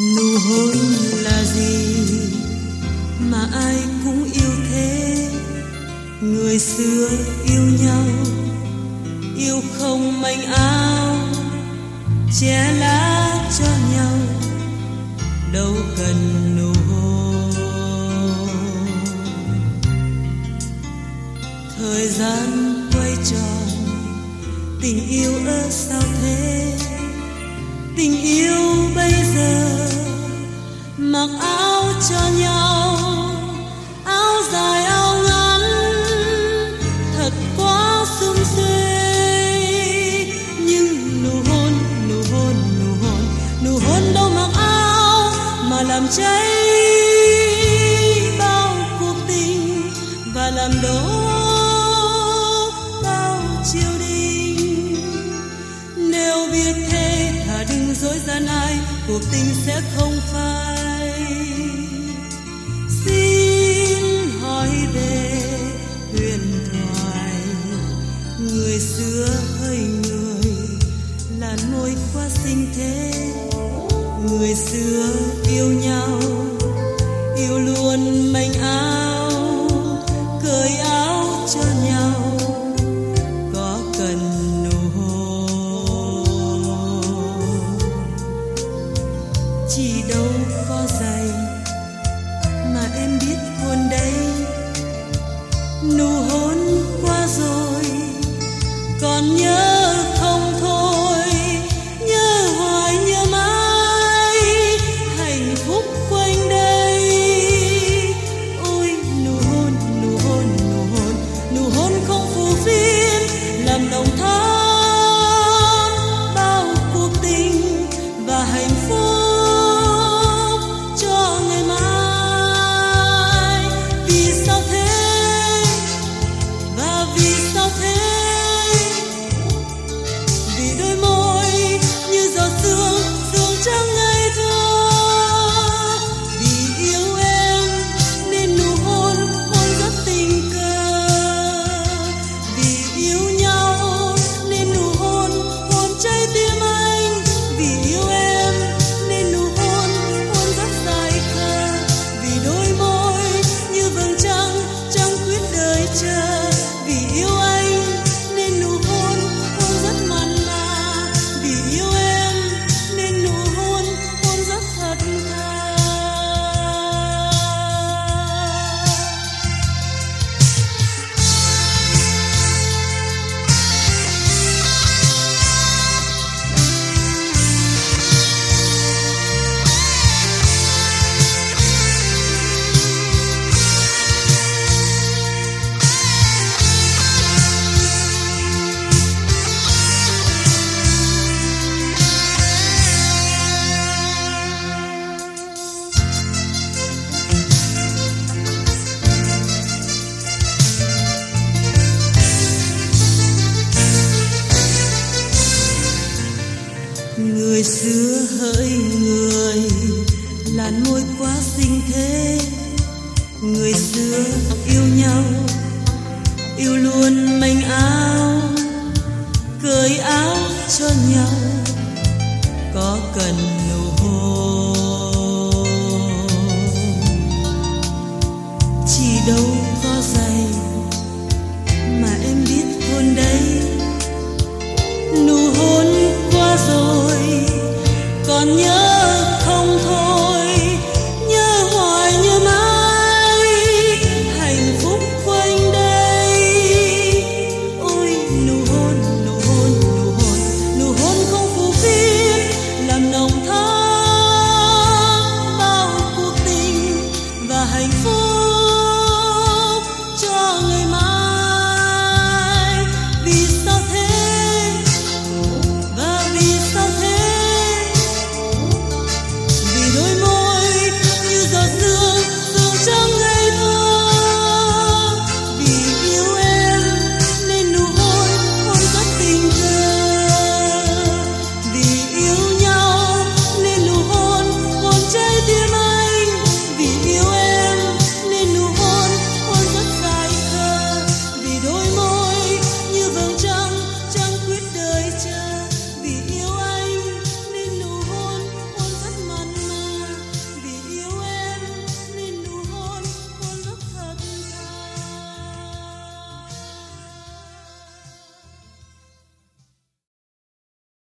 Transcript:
Nụ hôn là gì mà ai cũng yêu thế? Người xưa yêu nhau, yêu không manh áo, che lá cho nhau, đâu cần nụ hôn. Thời gian quay tròn, tình yêu ơ sao thế? Tình yêu bây giờ mặc áo cho nhau, áo dài áo ngắn thật quá sum suê. Nhưng nụ hôn, nụ hôn, nụ hôn, nụ hôn đâu mặc áo mà làm cháy bao cuộc tình và làm đổ bao triều đình. Nếu biết thế thà đừng dối gian ai, cuộc tình sẽ không phai. Xin hỏi về huyền thoại người xưa hơi người, làn môi qua sinh thế. Người xưa yêu nhau, yêu luôn manh áo, cởi áo cho nhau, có cần nụ hôn. Chỉ đâu có giày mà em biết hôn đấy. Nụ hôn qua rồi còn nhớ không thôi, nhớ hoài nhớ mãi, hạnh phúc quanh đây. Ôi nụ hôn, nụ hôn, nụ hôn, nụ hôn không phù phiếm, làm đồng thắm bao cuộc tình và hạnh phúc cho ngày mai. Vì sao thế và vì sao thế? Vì đôi môi như giọt sương, sương trắng ngây thơ. Vì yêu em nên nụ hôn, hôn rất tình cờ. Vì yêu nhau nên nụ hôn, hôn trái tim anh. Vì yêu em nên nụ hôn, hôn rất dài khờ. Vì đôi môi như vầng trăng, trăng quyết đời chờ. Vì yêu anh nên nụ hôn, hôn rất mặn mà. Vì yêu em nên nụ hôn, hôn rất thật thà. Người xưa hỡi người, làn môi quá xinh thế. Người xưa yêu nhau, yêu luôn manh áo, cởi áo cho nhau, có cần